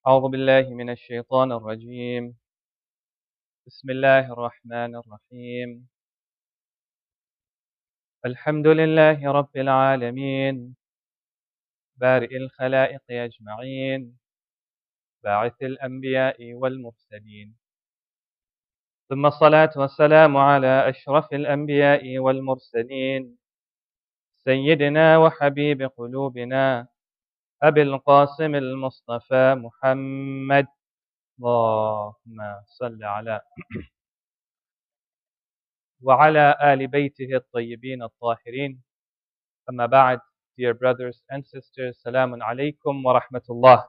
أعوذ بالله من الشيطان الرجيم. بسم الله الرحمن الرحيم. الحمد لله رب العالمين، بارئ الخلائق أجمعين، باعث الأنبياء والمرسلين، ثم الصلاة والسلام على أشرف الأنبياء والمرسلين، سيدنا وحبيب قلوبنا أبي القاسم المصطفى محمد. اللهم صل على وعلى آل بيته الطيبين الطاهرين. أما بعد, dear brothers and sisters, Salamun alaykum wa rahmatullah.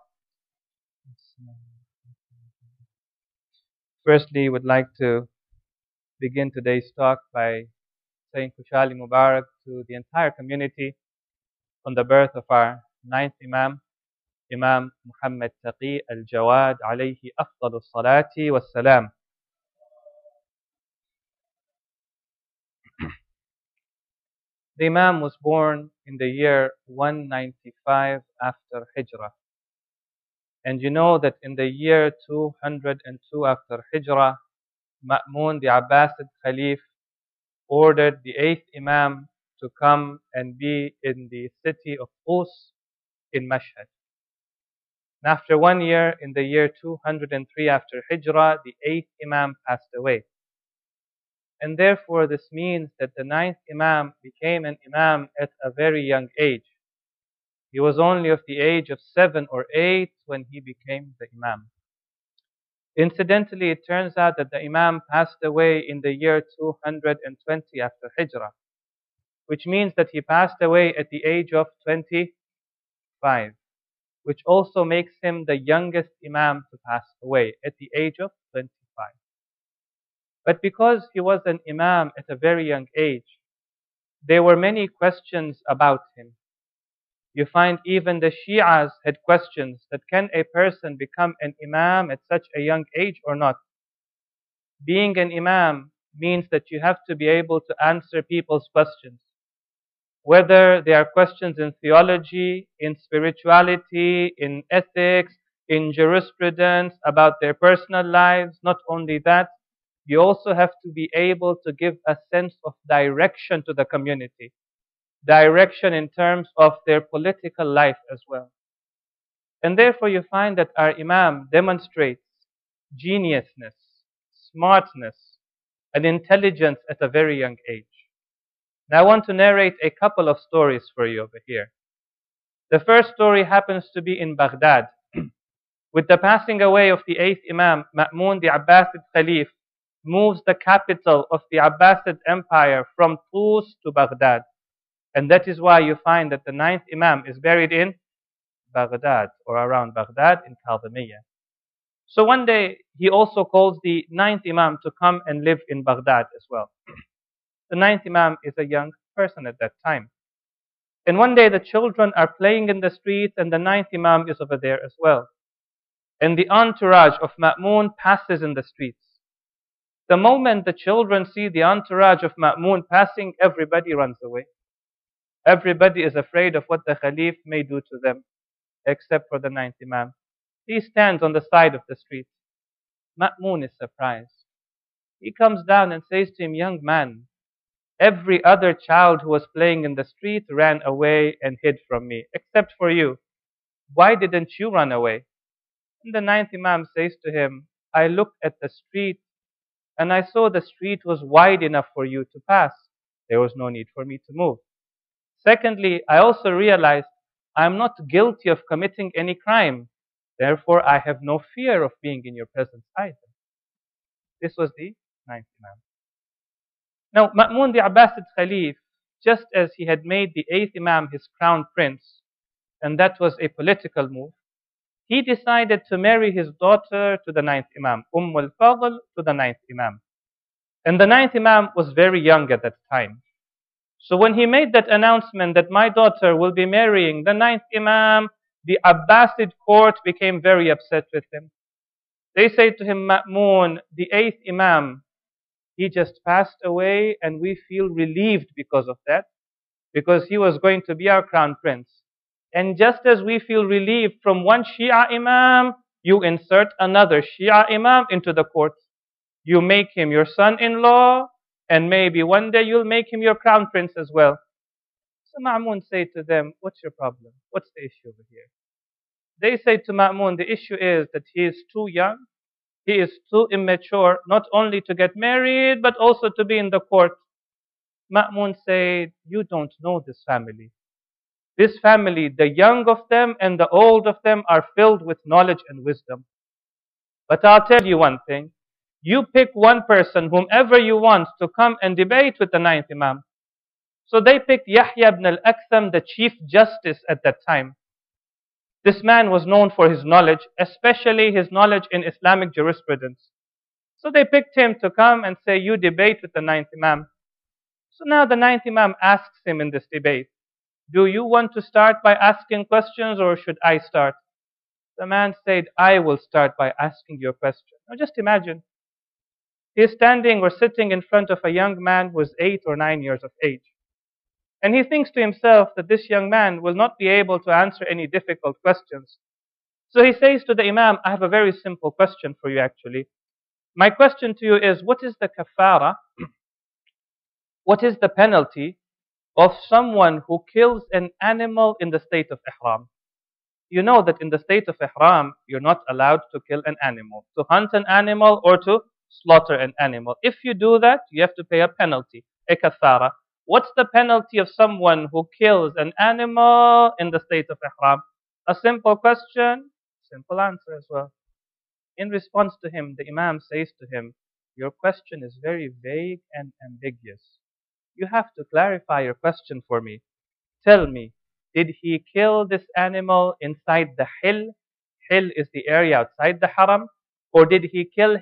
Firstly, would like to begin today's talk by saying Kushali Mubarak to the entire community on the birth of our ninth Imam, Imam Muhammad Taqi al-Jawad alayhi afdalu salati was salam. The Imam was born in the year 195 after Hijrah. And you know that in the year 202 after Hijrah, Ma'mun, the Abbasid Khalif, ordered the eighth Imam to come and be in the city of Qus in Mashhad. And after 1 year, in the year 203 after Hijrah, the eighth Imam passed away. And therefore, this means that the ninth Imam became an Imam at a very young age. He was only of the age of 7 or 8 when he became the Imam. Incidentally, it turns out that the Imam passed away in the year 220 after Hijrah, which means that he passed away at the age of 25, which also makes him the youngest Imam to pass away at the age of 25. But because he was an Imam at a very young age, there were many questions about him. You find even the Shi'as had questions that can a person become an Imam at such a young age or not? Being an Imam means that you have to be able to answer people's questions. Whether they are questions in theology, in spirituality, in ethics, in jurisprudence, about their personal lives. Not only that, you also have to be able to give a sense of direction to the community. Direction in terms of their political life as well. And therefore you find that our Imam demonstrates geniusness, smartness, and intelligence at a very young age. Now I want to narrate a couple of stories for you over here. The first story happens to be in Baghdad. With the passing away of the eighth Imam, Ma'mun, the Abbasid Khalif, moves the capital of the Abbasid Empire from Tus to Baghdad. And that is why you find that the ninth Imam is buried in Baghdad or around Baghdad in Kazimiyyah. So one day he also calls the ninth Imam to come and live in Baghdad as well. The ninth Imam is a young person at that time. And one day the children are playing in the streets and the ninth Imam is over there as well. And the entourage of Ma'mun passes in the streets. The moment the children see the entourage of Ma'mun passing, everybody runs away. Everybody is afraid of what the Khalif may do to them, except for the ninth Imam. He stands on the side of the street. Ma'mun is surprised. He comes down and says to him, "Young man, every other child who was playing in the street ran away and hid from me, except for you. Why didn't you run away?" And the ninth Imam says to him, "I looked at the street and I saw the street was wide enough for you to pass. There was no need for me to move. Secondly, I also realized I am not guilty of committing any crime. Therefore, I have no fear of being in your presence either." This was the ninth Imam. Now, Ma'mun the Abbasid Khalif, just as he had made the eighth Imam his crown prince, and that was a political move, he decided to marry his daughter to the ninth Imam, al-Fadl to the ninth Imam. And the ninth Imam was very young at that time. So when he made that announcement that my daughter will be marrying the ninth Imam, the Abbasid court became very upset with him. They say to him, "Ma'mun, the eighth Imam, he just passed away and we feel relieved because of that, because he was going to be our crown prince. And just as we feel relieved from one Shia Imam, You insert another Shia Imam into the court. You make him your son-in-law, and maybe one day you'll make him your crown prince as well. So Ma'mun say to them, what's your problem? What's the issue over here? They say to Ma'mun, the issue is that he is too young, he is too immature, not only to get married, but also to be in the court. Ma'mun said, you don't know this family. This family, the young of them and the old of them are filled with knowledge and wisdom. But I'll tell you one thing. You pick one person, whomever you want, to come and debate with the ninth Imam. So they picked Yahya ibn al-Aktham, the chief justice at that time. This man was known for his knowledge, especially his knowledge in Islamic jurisprudence. So they picked him to come and say, you debate with the ninth Imam. So now the ninth Imam asks him in this debate, do you want to start by asking questions or should I start? The man said, I will start by asking you a question. Now just imagine, he is standing or sitting in front of a young man who is 8 or 9 years of age. And he thinks to himself that this young man will not be able to answer any difficult questions. So he says to the Imam, I have a very simple question for you actually. My question to you is, what is the kafara? What is the penalty of someone who kills an animal in the state of ihram? You know that in the state of ihram, you're not allowed to kill an animal, to hunt an animal or to slaughter an animal. If you do that, you have to pay a penalty, a kafara. What's the penalty of someone who kills an animal in the state of ihram? A simple question, simple answer as well. In response to him, the Imam says to him, your question is very vague and ambiguous. You have to clarify your question for me. Tell me, did he kill this animal inside the hill? Hill is the area outside the haram. Or did he kill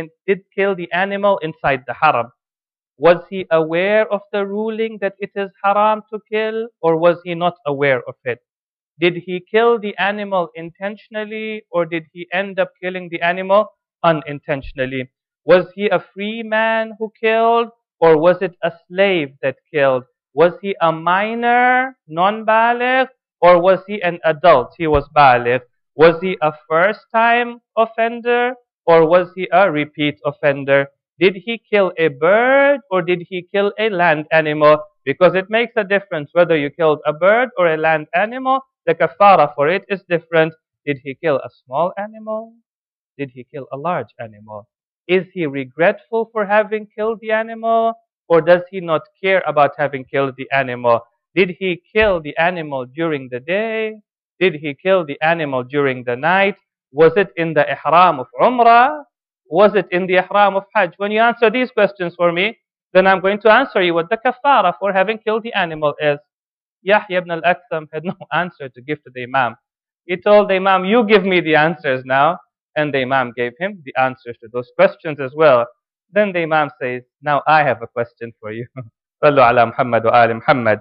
the animal inside the haram? Was he aware of the ruling that it is haram to kill, or was he not aware of it? Did he kill the animal intentionally, or did he end up killing the animal unintentionally? Was he a free man who killed, or was it a slave that killed? Was he a minor, non-baligh, or was he an adult? He was baligh. Was he a first-time offender, or was he a repeat offender? Did he kill a bird, or did he kill a land animal? Because it makes a difference whether you killed a bird or a land animal. The kafara for it is different. Did he kill a small animal? Did he kill a large animal? Is he regretful for having killed the animal? Or does he not care about having killed the animal? Did he kill the animal during the day? Did he kill the animal during the night? Was it in the ihram of Umrah? Was it in the ihram of Hajj? When you answer these questions for me, then I'm going to answer you what the kafara for having killed the animal is. Yahya ibn al-Aktham had no answer to give to the Imam. He told the Imam, you give me the answers now. And the Imam gave him the answers to those questions as well. Then the Imam says, now I have a question for you. Sallu ala Muhammad wa ali Muhammad.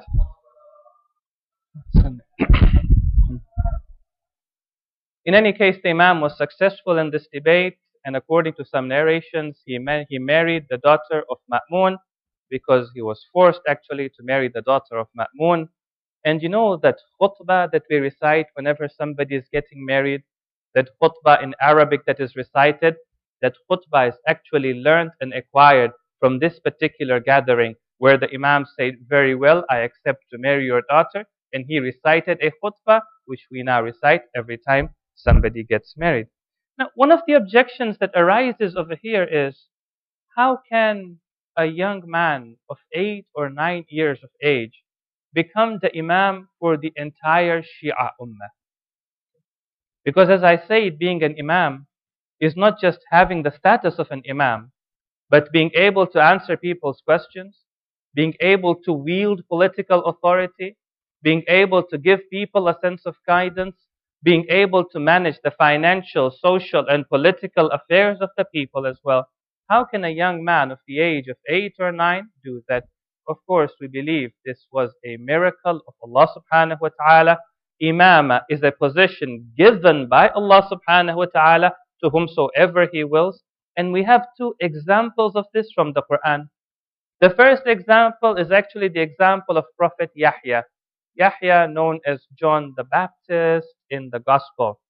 In any case, the Imam was successful in this debate, and according to some narrations, he married the daughter of Ma'mun because he was forced actually to marry the daughter of Ma'mun. And you know that khutbah that we recite whenever somebody is getting married, that khutbah in Arabic that is recited, that khutbah is actually learned and acquired from this particular gathering where the Imam said, very well, I accept to marry your daughter. And he recited a khutbah, which we now recite every time somebody gets married. Now, one of the objections that arises over here is, how can a young man of 8 or 9 years of age become the Imam for the entire Shia Ummah? Because as I said, being an Imam is not just having the status of an Imam, but being able to answer people's questions, being able to wield political authority, being able to give people a sense of guidance, being able to manage the financial, social, and political affairs of the people as well. How can a young man of the age of 8 or 9 do that? Of course, we believe this was a miracle of Allah subhanahu wa ta'ala. Imama is a position given by Allah subhanahu wa ta'ala to whomsoever He wills. And we have 2 examples of this from the Quran. The first example is actually the example of Prophet Yahya. Yahya, known as John the Baptist in the Gospel.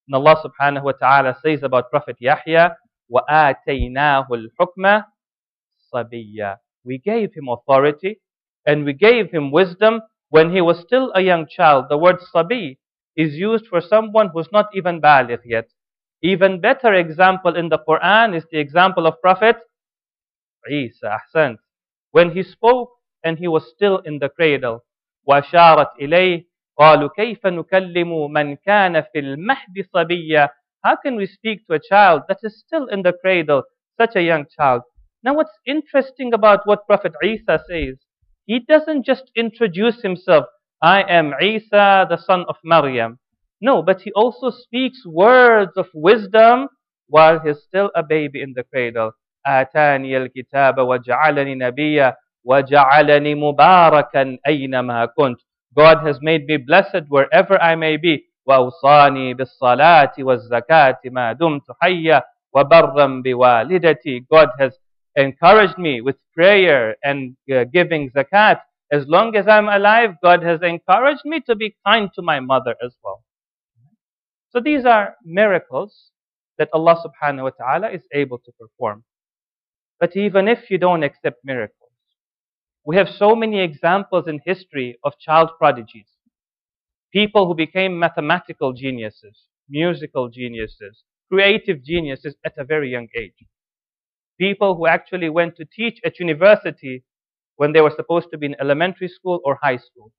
And Allah subhanahu wa ta'ala says about Prophet Yahya, وَآتَيْنَاهُ الْحُكْمَ صَبِيًّا. We gave him authority and we gave him wisdom when he was still a young child. The word sabi is used for someone who's not even baligh yet. Even better example in the Quran is the example of Prophet Isa. Ahsan. When he spoke and he was still in the cradle. وَشَارَتْ إِلَيْهِ قَالُوا كَيْفَ نُكَلِّمُ مَنْ كَانَ فِي الْمَهْدِ صَبِيًّا. How can we speak to a child that is still in the cradle, such a young child? Now what's interesting about what Prophet Isa says, he doesn't just introduce himself, I am Isa, the son of Maryam. No, but he also speaks words of wisdom while he's still a baby in the cradle. آتاني الكتاب وجعلني نبيا وجعلني مباركا أينما كنت. God has made me blessed wherever I may be. وأوصاني بالصلاة والزكاة ما دمت حيا وبرا بوالدتي. God has encouraged me with prayer and giving zakat. As long as I'm alive, God has encouraged me to be kind to my mother as well. So these are miracles that Allah subhanahu wa ta'ala is able to perform. But even if you don't accept miracles, we have so many examples in history of child prodigies. People who became mathematical geniuses, musical geniuses, creative geniuses at a very young age. People who actually went to teach at university when they were supposed to be in elementary school or high school.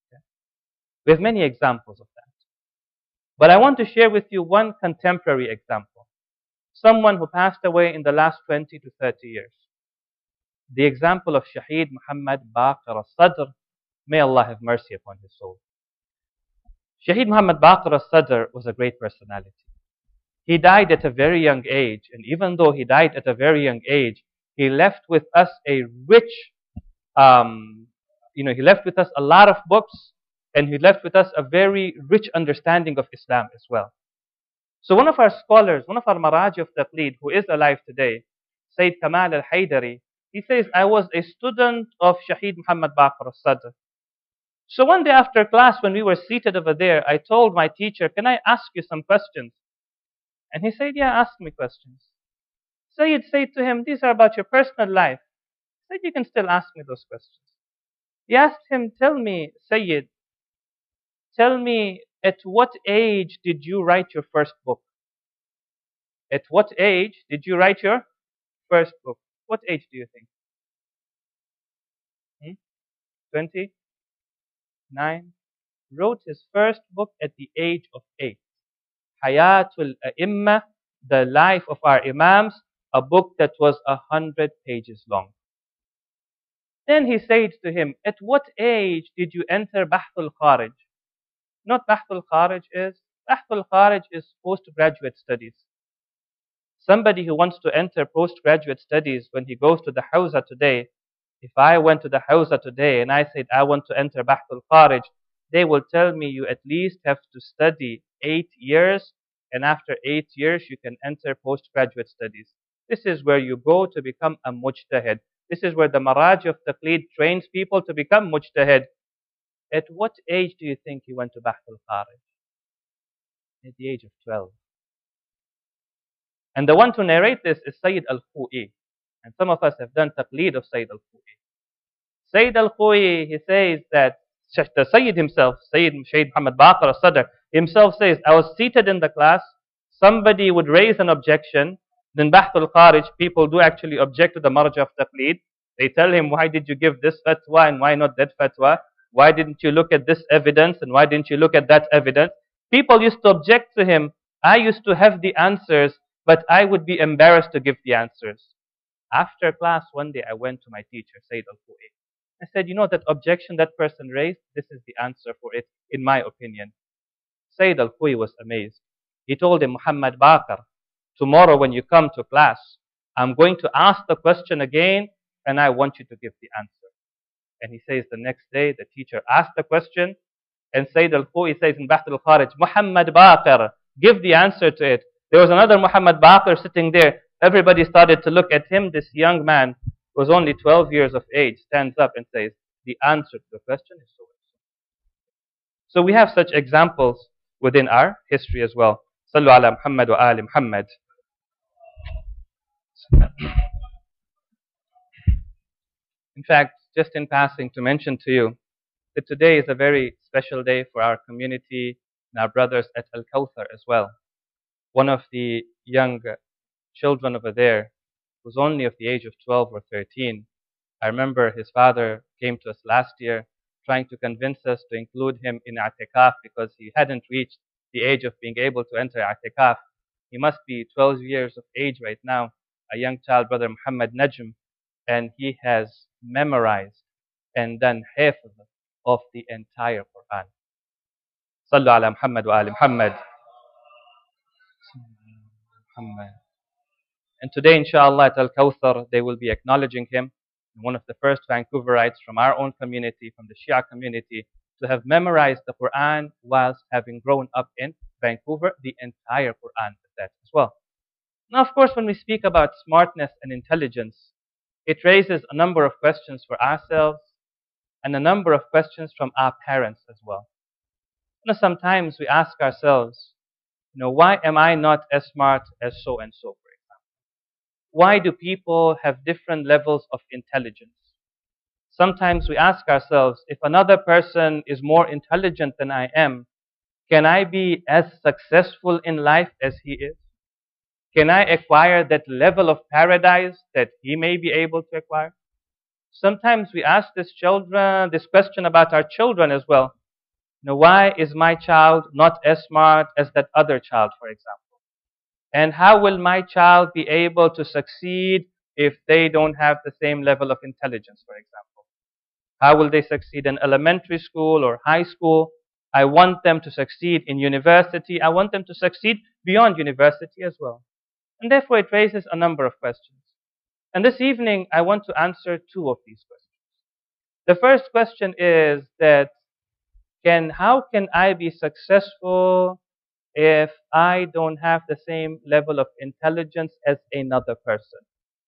We have many examples of that. But I want to share with you one contemporary example. Someone who passed away in the last 20 to 30 years. The example of Shaheed Muhammad Baqir al-Sadr. May Allah have mercy upon his soul. Shaheed Muhammad Baqir al-Sadr was a great personality. He died at a very young age, and even though he died at a very young age, he left with us a rich, he left with us a lot of books, and he left with us a very rich understanding of Islam as well. So one of our scholars, one of our Maraji of Taqleed, who is alive today, Sayyid Kamal al-Haydari, he says, I was a student of Shaheed Muhammad Baqir al-Sadr. So one day after class, when we were seated over there, I told my teacher, can I ask you some questions? And he said, yeah, ask me questions. Sayyid said to him, these are about your personal life. He said, you can still ask me those questions. He asked him, tell me, Sayyid, tell me, at what age did you write your first book? At what age did you write your first book? What age do you think? 20? 9? Wrote his first book at the age of 8. Hayatul A'imma, the life of our Imams, a book that was 100 pages long. Then he said to him, at what age did you enter Bahthul Kharij? Not Bahthul Kharij is? Bahthul Kharij is postgraduate studies. Somebody who wants to enter postgraduate studies, when he goes to the Hawza today, if I went to the Hawza today and I said I want to enter Bahthul Kharij, they will tell me you at least have to study 8 years, and after 8 years you can enter postgraduate studies. This is where you go to become a mujtahid. This is where the Maraj of Taqleed trains people to become mujtahid. At what age do you think he went to Bahthul Kharij? At the age of 12. And the one to narrate this is Sayyid al-Khu'i. And some of us have done taqleed of Sayyid al-Khu'i. Sayyid al-Khu'i, he says that the Sayyid himself, Sayyid Muhammad Baqir al-Sadr, himself says, I was seated in the class, somebody would raise an objection, then Bahthul Kharij, people do actually object to the marja of taqleed. They tell him, why did you give this fatwa and why not that fatwa? Why didn't you look at this evidence and why didn't you look at that evidence? People used to object to him. I used to have the answers, but I would be embarrassed to give the answers. After class, one day I went to my teacher, Sayyid al-Khu'i. I said, you know that objection that person raised? This is the answer for it, in my opinion. Sayyid al-Khu'i was amazed. He told him, Muhammad Baqir, tomorrow when you come to class, I'm going to ask the question again, and I want you to give the answer. And he says the next day, the teacher asked the question, and Sayyid al-Khu'i says in Bahthul Kharij, Muhammad Baqir, give the answer to it. There was another Muhammad Baqir sitting there. Everybody started to look at him. This young man was only 12 years of age, stands up and says, the answer to the question is so and so. So we have such examples within our history as well. صلوا على محمد وآل محمد. In fact, just in passing to mention to you that today is a very special day for our community and our brothers at Al Kawthar as well. One of the young children over there, who's only of the age of 12 or 13, I remember his father came to us last year trying to convince us to include him in i'tikaf because he hadn't reached the age of being able to enter i'tikaf. He must be 12 years of age right now, a young child, brother Muhammad Najm, and he has memorized and done hifz of the entire Quran. Sallu ala Muhammad wa ali Muhammad. Muhammad. And today, inshallah, at Al Kawthar, they will be acknowledging him, one of the first Vancouverites from our own community, from the Shia community, to have memorized the Quran whilst having grown up in Vancouver, the entire Quran with that as well. Now, of course, when we speak about smartness and intelligence, it raises a number of questions for ourselves and a number of questions from our parents as well. Sometimes we ask ourselves, why am I not as smart as so and so, for example? Why do people have different levels of intelligence? Sometimes we ask ourselves, if another person is more intelligent than I am, can I be as successful in life as he is? Can I acquire that level of paradise that he may be able to acquire? Sometimes we ask this question about our children as well. Why is my child not as smart as that other child, for example? And how will my child be able to succeed if they don't have the same level of intelligence, for example? How will they succeed in elementary school or high school? I want them to succeed in university. I want them to succeed beyond university as well. And therefore, it raises a number of questions. And this evening, I want to answer two of these questions. The first question is that how can I be successful if I don't have the same level of intelligence as another person?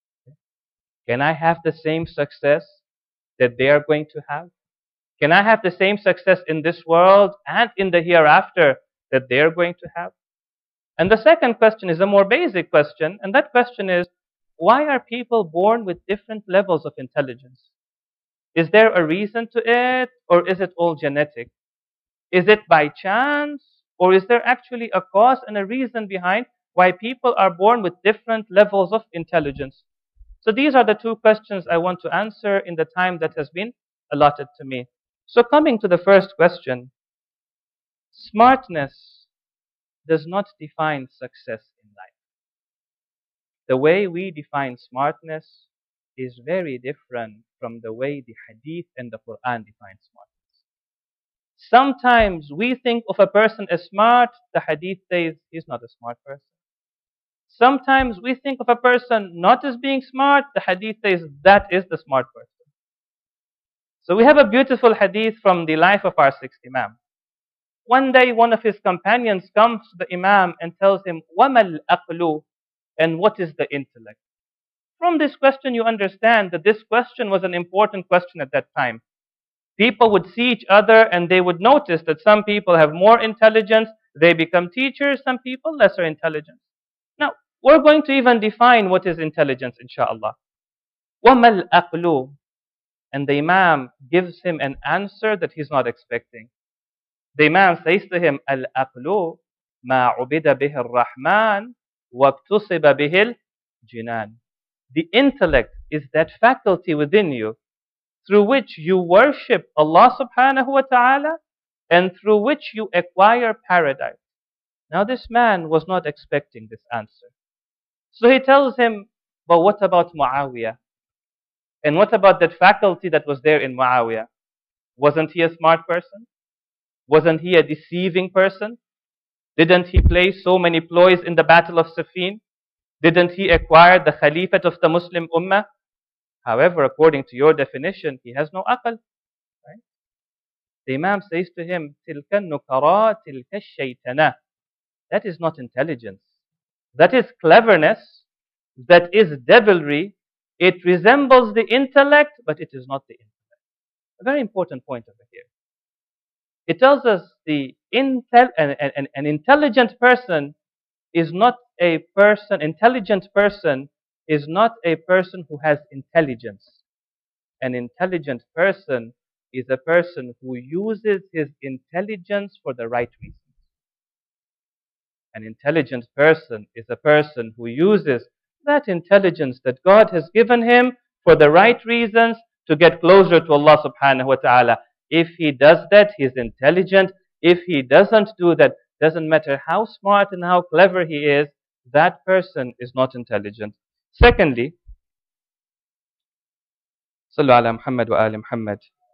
Can I have the same success that they are going to have? Can I have the same success in this world and in the hereafter that they are going to have? And the second question is a more basic question, and that question is, why are people born with different levels of intelligence? Is there a reason to it, or is it all genetic? Is it by chance, or is there actually a cause and a reason behind why people are born with different levels of intelligence? So these are the two questions I want to answer in the time that has been allotted to me. So coming to the first question, smartness does not define success in life. The way we define smartness is very different from the way the Hadith and the Quran define smartness. Sometimes we think of a person as smart, the Hadith says he's not a smart person. Sometimes we think of a person not as being smart, the Hadith says that is the smart person. So we have a beautiful Hadith from the life of our sixth Imam. One day, one of his companions comes to the Imam and tells him, وَمَا الْأَقْلُ, and what is the intellect? From this question, you understand that this question was an important question at that time. People would see each other and they would notice that some people have more intelligence, they become teachers, some people lesser intelligence. Now, we're going to even define what is intelligence, inshallah. وَمَا الْأَقْلُ, and the Imam gives him an answer that he's not expecting. The Imam says to him, Al-aqlu ma ubida bihi ar-Rahman wa ibtusiba bihi al-jinan. The intellect is that faculty within you through which you worship Allah subhanahu wa ta'ala and through which you acquire paradise. Now this man was not expecting this answer. So he tells him, but what about Muawiyah? And what about that faculty that was there in Muawiyah? Wasn't he a smart person? Wasn't he a deceiving person? Didn't he play so many ploys in the Battle of Siffin? Didn't he acquire the Khalifate of the Muslim Ummah? However, according to your definition, he has no aql. Right? The Imam says to him, تِلْكَ النُّكَرَى تِلْكَ الشَّيْطَنَةِ. That is not intelligence. That is cleverness. That is devilry. It resembles the intellect, but it is not the intellect. A very important point over here. It tells us an intelligent person is not a person, intelligent person is not a person who has intelligence. An intelligent person is a person who uses his intelligence for the right reasons. An intelligent person is a person who uses that intelligence that God has given him for the right reasons to get closer to Allah subhanahu wa ta'ala. If he does that, he's intelligent. If he doesn't do that, doesn't matter how smart and how clever he is, that person is not intelligent. Secondly, Sallu ala Muhammad wa ali Muhammad.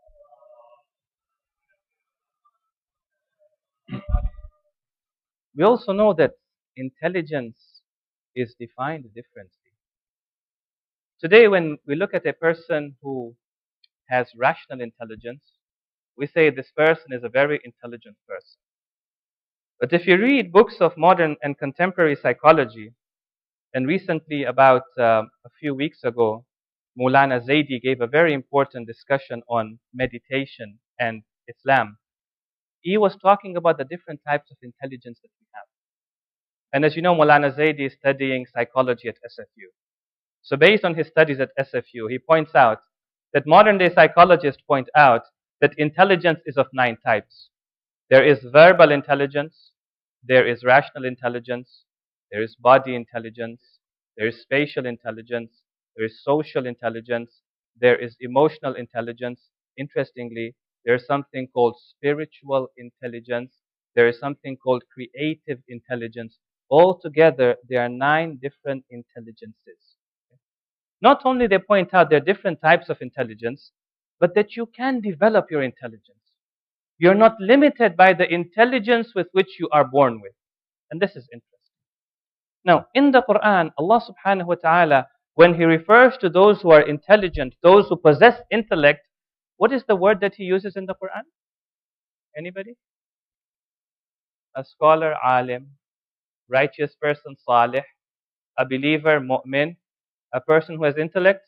We also know that intelligence is defined differently. Today, when we look at a person who has rational intelligence, we say this person is a very intelligent person. But if you read books of modern and contemporary psychology, and recently, about a few weeks ago, Maulana Zaidi gave a very important discussion on meditation and Islam. He was talking about the different types of intelligence that we have. And as you know, Maulana Zaidi is studying psychology at SFU. So based on his studies at SFU, he points out that modern day psychologists point out that intelligence is of 9 types. There is verbal intelligence, there is rational intelligence, there is body intelligence, there is spatial intelligence, there is social intelligence, there is emotional intelligence. Interestingly, there is something called spiritual intelligence, there is something called creative intelligence. Altogether, there are 9 different intelligences. Not only they point out there are different types of intelligence, but that you can develop your intelligence. You're not limited by the intelligence with which you are born with. And this is interesting. Now, in the Quran, Allah subhanahu wa ta'ala, when He refers to those who are intelligent, those who possess intellect, what is the word that He uses in the Quran? Anybody? A scholar, alim, righteous person, salih, a believer, mu'min, a person who has intellect.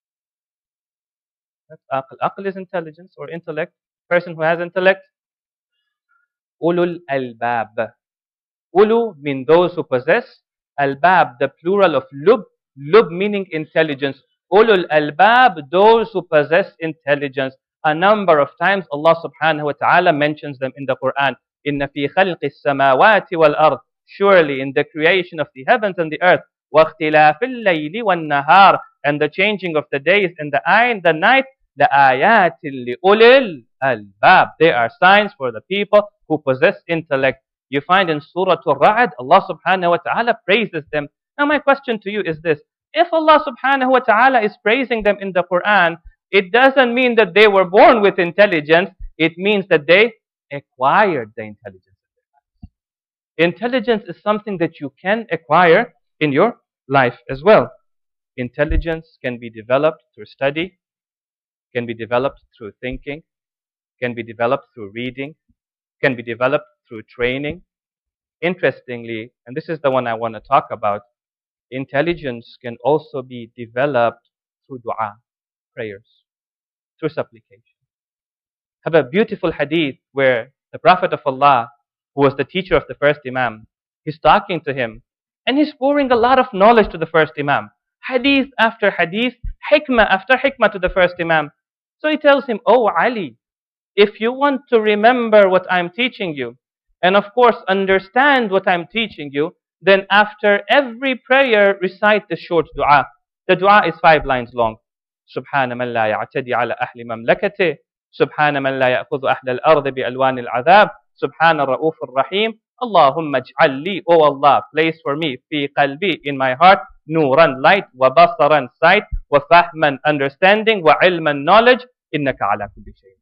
That's aql. Aql is intelligence or intellect. Person who has intellect. Ulul albab. Ulu mean those who possess. Albab, the plural of lub. Lub meaning intelligence. Ulul albab, those who possess intelligence. A number of times Allah subhanahu wa ta'ala mentions them in the Quran. Inna fi khalqi samawati wal ard. Surely in the creation of the heavens and the earth. وَاخْتِلَافِ اللَّيْلِ وَالنَّهَارِ, and the changing of the days and the night. لَآيَاتٍ لِأُولِي الْأَلْبَابِ. They are signs for the people who possess intellect. You find in Surah Al-Ra'd, Allah subhanahu wa ta'ala praises them. Now my question to you is this. If Allah subhanahu wa ta'ala is praising them in the Quran, it doesn't mean that they were born with intelligence. It means that they acquired the intelligence. Intelligence is something that you can acquire in your life as well. Intelligence can be developed through study, can be developed through thinking, can be developed through reading, can be developed through training. Interestingly, and this is the one I want to talk about, intelligence can also be developed through dua, prayers, through supplication. I have a beautiful hadith where the Prophet of Allah, who was the teacher of the first Imam, he's talking to him and he's pouring a lot of knowledge to the first Imam. Hadith after hadith, hikmah after hikmah to the first Imam. So he tells him, "Oh Ali, if you want to remember what I'm teaching you, and of course understand what I'm teaching you, then after every prayer recite the short dua." The dua is 5 lines long. Subhana man la ya'tadi ala ahli mamlakati. Subhana man la ya'khudhu ahla al-ard bi alwan al-'adhab. Subhana ar-ra'uf ar-rahim. Allahumma ij'al li, O Allah, place for me, fi qalbi, in my heart, nuran, light, wa basaran, sight, wa fahman, understanding, wa ilman, knowledge, innaka ala kulli shay'in.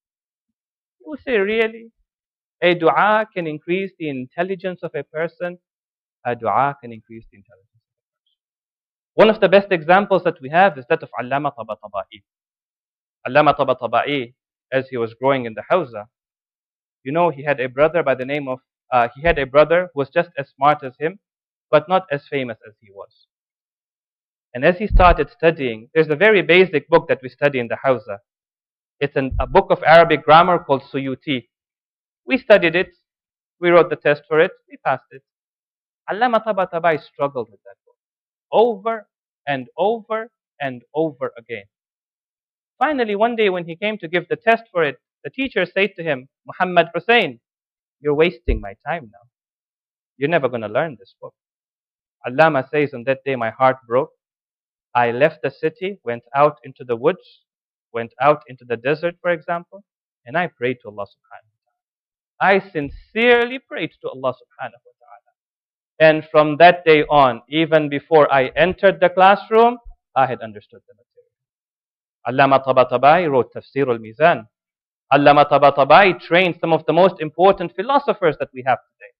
You say, really? A dua can increase the intelligence of a person? A dua can increase the intelligence of a person. One of the best examples that we have is that of Allama Tabatabai. Allama Tabatabai, as he was growing in the Hawza, you know, he had a brother by the name of he had a brother who was just as smart as him, but not as famous as he was. And as he started studying, there's a very basic book that we study in the Hawza. It's a book of Arabic grammar called Suyuti. We studied it, we wrote the test for it, we passed it. Allama Tabatabai struggled with that book over and over and over again. Finally, one day when he came to give the test for it, the teacher said to him, Muhammad Hussein, you're wasting my time now. You're never going to learn this book. Allama says, on that day my heart broke. I left the city, went out into the woods, went out into the desert, for example, and I prayed to Allah subhanahu wa ta'ala. I sincerely prayed to Allah subhanahu wa ta'ala. And from that day on, even before I entered the classroom, I had understood the material. Allama Tabatabai wrote Tafsir al-Mizan. Allama Tabatabai trained some of the most important philosophers that we have today.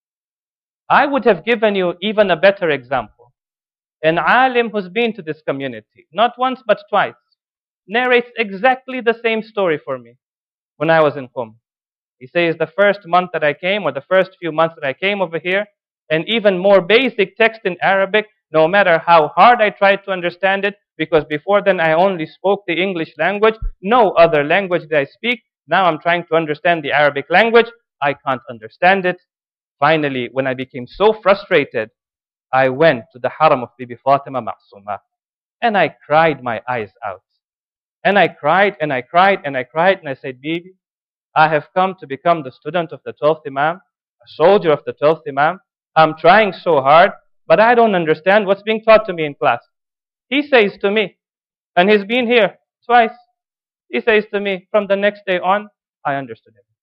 I would have given you even a better example. An alim who's been to this community, not once but twice, narrates exactly the same story for me when I was in Qum. He says the first month that I came, or the first few months that I came over here, and even more basic text in Arabic, no matter how hard I tried to understand it, because before then I only spoke the English language, no other language did I speak. Now I'm trying to understand the Arabic language. I can't understand it. Finally, when I became so frustrated, I went to the haram of Bibi Fatima Ma'suma, and I cried my eyes out. And I cried and I cried and I cried, and I said, Bibi, I have come to become the student of the 12th Imam, a soldier of the 12th Imam. I'm trying so hard, but I don't understand what's being taught to me in class. He says to me, and he's been here twice, he says to me, from the next day on, I understood everything.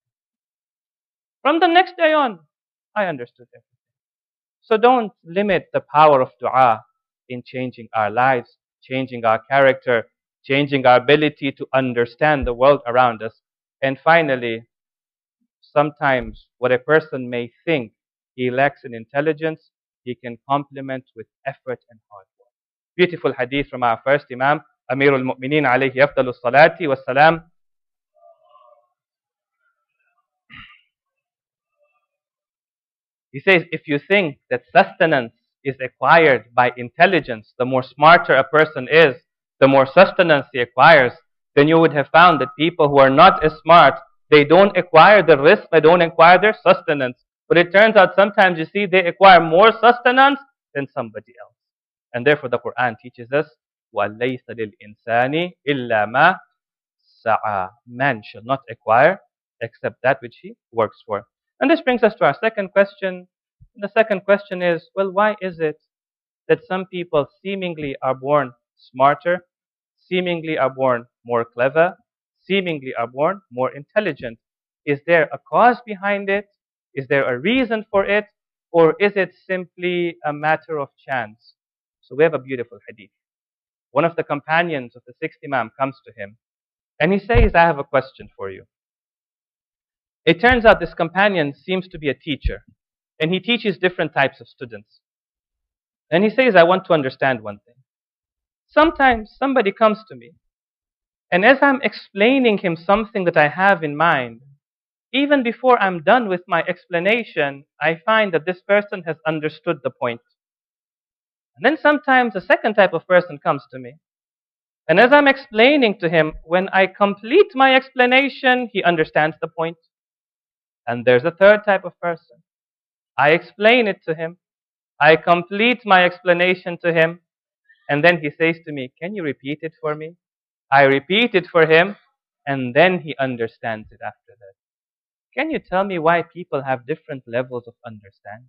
From the next day on, I understood everything. So don't limit the power of dua in changing our lives, changing our character, changing our ability to understand the world around us. And finally, sometimes what a person may think he lacks in intelligence, he can complement with effort and hard work. Beautiful hadith from our first Imam, Amirul Mu'mineen alayhi afdalu salati wa salam. He says, if you think that sustenance is acquired by intelligence, the more smarter a person is, the more sustenance he acquires, then you would have found that people who are not as smart, they don't acquire the rizq, they don't acquire their sustenance. But it turns out sometimes you see they acquire more sustenance than somebody else. And therefore the Quran teaches us, وَلَيْسَ لِلْإِنسَانِ إِلَّا مَا سَعَى. Man shall not acquire except that which he works for. And this brings us to our second question. The second question is, well, why is it that some people seemingly are born smarter, seemingly are born more clever, seemingly are born more intelligent? Is there a cause behind it? Is there a reason for it? Or is it simply a matter of chance? So we have a beautiful hadith. One of the companions of the sixth Imam comes to him and he says, I have a question for you. It turns out this companion seems to be a teacher, and he teaches different types of students. And he says, I want to understand one thing. Sometimes somebody comes to me, and as I'm explaining him something that I have in mind, even before I'm done with my explanation, I find that this person has understood the point. And then sometimes a second type of person comes to me, and as I'm explaining to him, when I complete my explanation, he understands the point. And there's a third type of person. I explain it to him. I complete my explanation to him. And then he says to me, can you repeat it for me? I repeat it for him. And then he understands it after that. Can you tell me why people have different levels of understanding?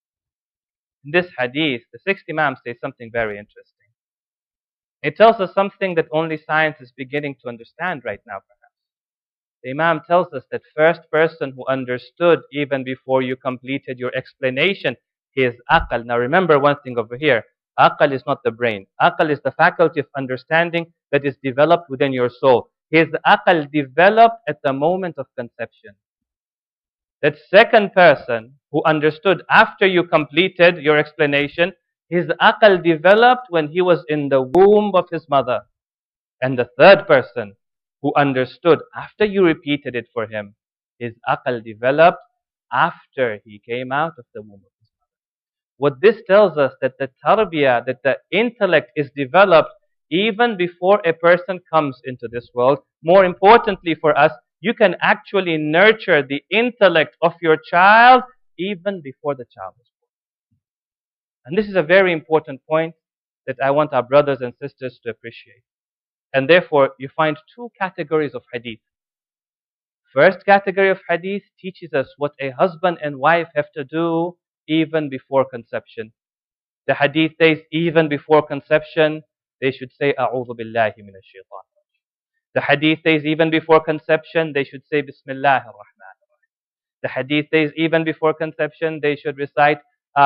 In this hadith, the sixth Imam says something very interesting. It tells us something that only science is beginning to understand right now, perhaps. The Imam tells us that first person who understood even before you completed your explanation is aql. Now remember one thing over here. Aql is not the brain. Aql is the faculty of understanding that is developed within your soul. His aql developed at the moment of conception. That second person who understood after you completed your explanation, his aql developed when he was in the womb of his mother. And the third person who understood after you repeated it for him, his aql developed after he came out of the womb of his mother. What this tells us that the tarbiyah, that the intellect is developed even before a person comes into this world. More importantly for us, you can actually nurture the intellect of your child even before the child is born. And this is a very important point that I want our brothers and sisters to appreciate. And therefore, you find two categories of hadith. First category of hadith teaches us what a husband and wife have to do even before conception. The hadith says even before conception, they should say, A'udhu billahi minash shaitan. The hadith says even before conception, they should say, Bismillah ar-Rahman. The hadith says even before conception, they should recite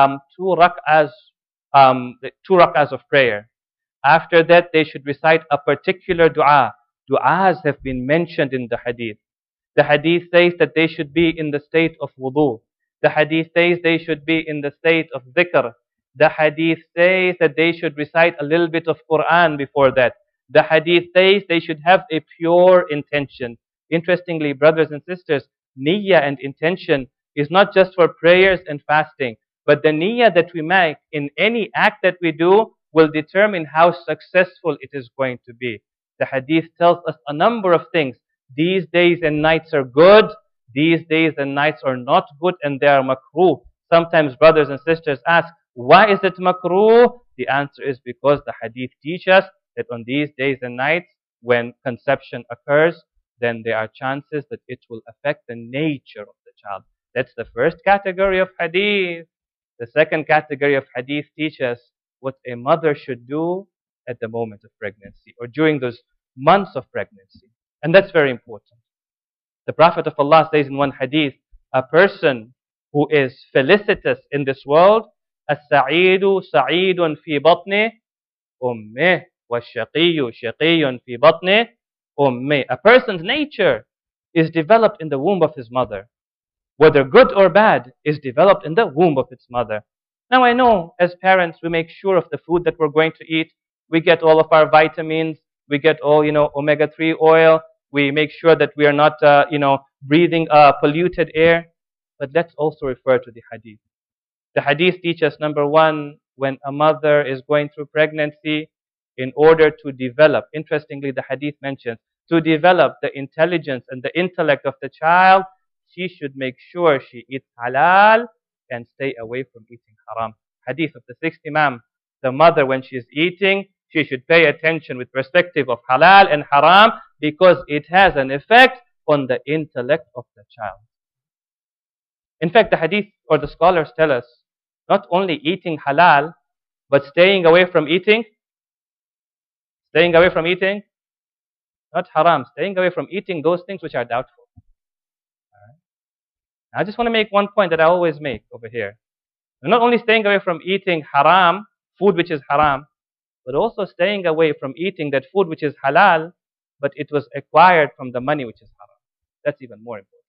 two rak'ahs of prayer. After that, they should recite a particular dua. Du'as have been mentioned in the hadith. The hadith says that they should be in the state of wudu. The hadith says they should be in the state of dhikr. The hadith says that they should recite a little bit of Quran before that. The hadith says they should have a pure intention. Interestingly, brothers and sisters, niyyah and intention is not just for prayers and fasting, but the niyyah that we make in any act that we do will determine how successful it is going to be. The hadith tells us a number of things. These days and nights are good, these days and nights are not good, and they are makruh. Sometimes brothers and sisters ask, why is it makruh? The answer is because the hadith teach us that on these days and nights, when conception occurs, then there are chances that it will affect the nature of the child. That's the first category of hadith. The second category of hadith teaches what a mother should do at the moment of pregnancy or during those months of pregnancy. And that's very important. The Prophet of Allah says in one hadith, a person who is felicitous in this world, as-sa'idu sa'idun fi batni ummih wa-shaqiyu shaqiyun fi batni ummih. A person's nature is developed in the womb of his mother. Whether good or bad is developed in the womb of its mother. Now I know as parents we make sure of the food that we're going to eat. We get all of our vitamins. We get all, omega-3 oil. We make sure that we are not, breathing polluted air. But let's also refer to the hadith. The hadith teaches, number one, when a mother is going through pregnancy, in order to develop, interestingly, the hadith mentions, to develop the intelligence and the intellect of the child, she should make sure she eats halal and stay away from eating haram. Hadith of the sixth Imam, the mother when she is eating, she should pay attention with perspective of halal and haram because it has an effect on the intellect of the child. In fact, the hadith or the scholars tell us not only eating halal, but staying away from eating, not haram, staying away from eating those things which are doubtful. I just want to make one point that I always make over here. We're not only staying away from eating haram, food which is haram, but also staying away from eating that food which is halal, but it was acquired from the money which is haram. That's even more important.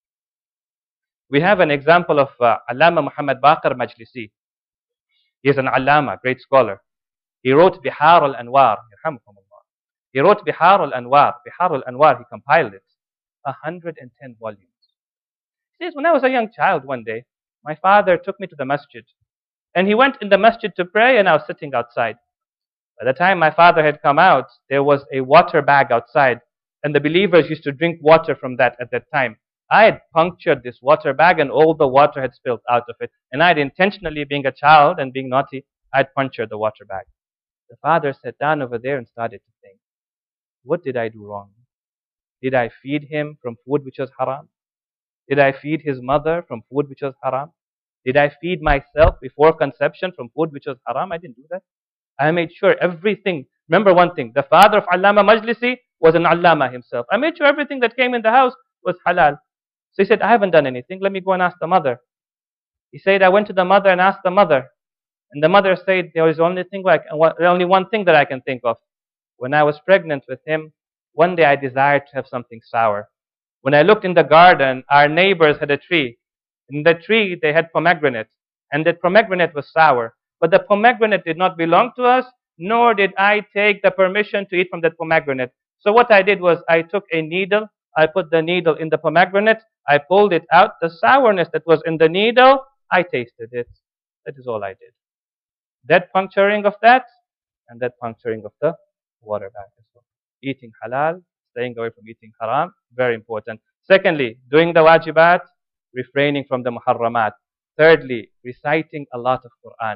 We have an example of Allama Muhammad Baqir Majlisi. He is an Allama, great scholar. He wrote Bihar al-Anwar. He wrote Bihar al-Anwar. Bihar al-Anwar, he compiled it. 110 volumes. He says, when I was a young child one day, my father took me to the masjid. And he went in the masjid to pray and I was sitting outside. By the time my father had come out, there was a water bag outside. And the believers used to drink water from that at that time. I had punctured this water bag and all the water had spilled out of it. And I had intentionally, being a child and being naughty, I had punctured the water bag. The father sat down over there and started to think, what did I do wrong? Did I feed him from food which was haram? Did I feed his mother from food which was haram? Did I feed myself before conception from food which was haram? I didn't do that. I made sure everything. Remember one thing, the father of Allama Majlisi was an Allama himself. I made sure everything that came in the house was halal. So he said, I haven't done anything. Let me go and ask the mother. He said, I went to the mother and asked the mother. And the mother said, there is only one thing that I can think of. When I was pregnant with him, one day I desired to have something sour. When I looked in the garden, our neighbors had a tree. In the tree, they had pomegranate. And that pomegranate was sour. But the pomegranate did not belong to us, nor did I take the permission to eat from that pomegranate. So what I did was I took a needle, I put the needle in the pomegranate, I pulled it out, the sourness that was in the needle, I tasted it. That is all I did. That puncturing of that, and that puncturing of the water bag as well. Eating halal, staying away from eating haram, very important. Secondly, doing the wajibat, refraining from the muharramat. Thirdly, reciting a lot of Quran.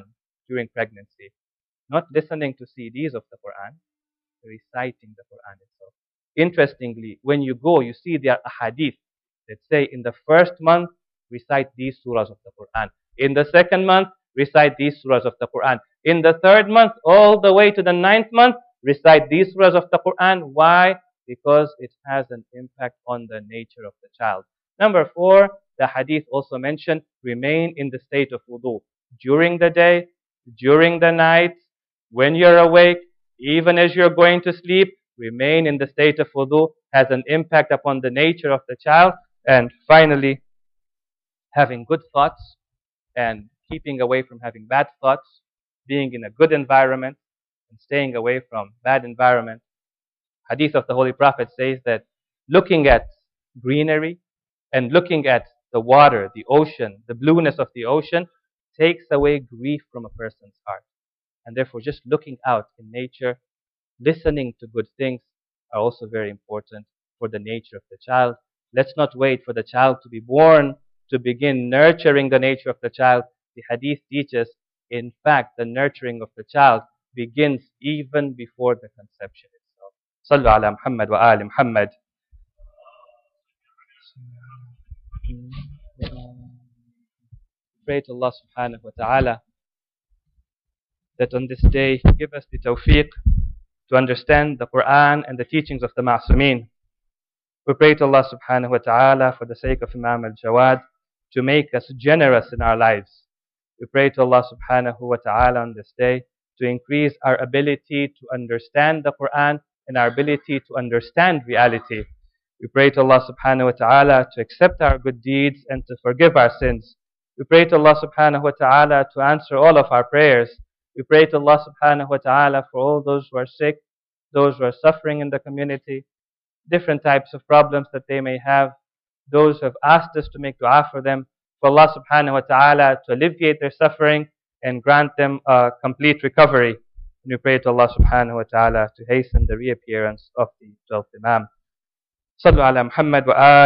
during pregnancy. Not listening to CDs of the Quran, reciting the Quran itself. Interestingly, when you go, you see there are hadith that say in the first month, recite these surahs of the Quran. In the second month, recite these surahs of the Quran. In the third month, all the way to the ninth month, recite these surahs of the Quran. Why? Because it has an impact on the nature of the child. Number 4, the hadith also mentioned remain in the state of wudu during the day, during the night, when you're awake, even as you're going to sleep, remain in the state of wudu has an impact upon the nature of the child. And finally, having good thoughts and keeping away from having bad thoughts, being in a good environment and staying away from bad environment. Hadith of the Holy Prophet says that looking at greenery and looking at the water, the ocean, the blueness of the ocean takes away grief from a person's heart. And therefore, just looking out in nature, listening to good things are also very important for the nature of the child. Let's not wait for the child to be born to begin nurturing the nature of the child. The hadith teaches, in fact, the nurturing of the child begins even before the conception itself. Sallu ala Muhammad wa ali Muhammad. Pray to Allah subhanahu wa ta'ala that on this day He give us the tawfiq to understand the Quran and the teachings of the Ma'sumin. We pray to Allah subhanahu wa ta'ala for the sake of Imam al-Jawad to make us generous in our lives. We pray to Allah subhanahu wa ta'ala on this day to increase our ability to understand the Quran and our ability to understand reality. We pray to Allah subhanahu wa ta'ala to accept our good deeds and to forgive our sins. We pray to Allah subhanahu wa ta'ala to answer all of our prayers. We pray to Allah subhanahu wa ta'ala for all those who are sick, those who are suffering in the community, different types of problems that they may have, those who have asked us to make dua for them, for Allah subhanahu wa ta'ala to alleviate their suffering and grant them a complete recovery. And we pray to Allah subhanahu wa ta'ala to hasten the reappearance of the 12th Imam. Sallu ala Muhammad wa